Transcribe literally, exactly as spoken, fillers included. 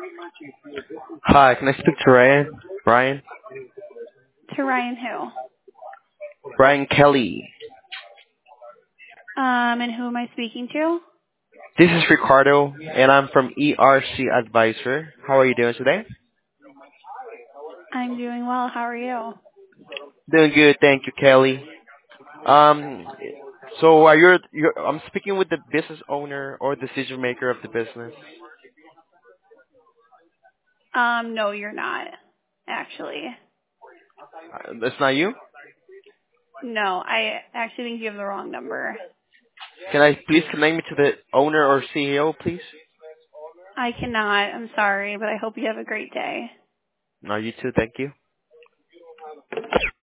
Hi, can I speak to Ryan? Ryan? To Ryan who? Ryan Kelly. Um, and who am I speaking to? This is Ricardo, and I'm from E R C Advisor. How are you doing today? I'm doing well. How are you? Doing good, thank you, Kelly. Um, so are you? You're, I'm speaking with the business owner or decision maker of the business. Um, no, you're not. Actually. Uh, That's not you. No, I actually think you have the wrong number. Can I please connect me to the owner or C E O, please? I cannot. I'm sorry, but I hope you have a great day. No, you too. Thank you.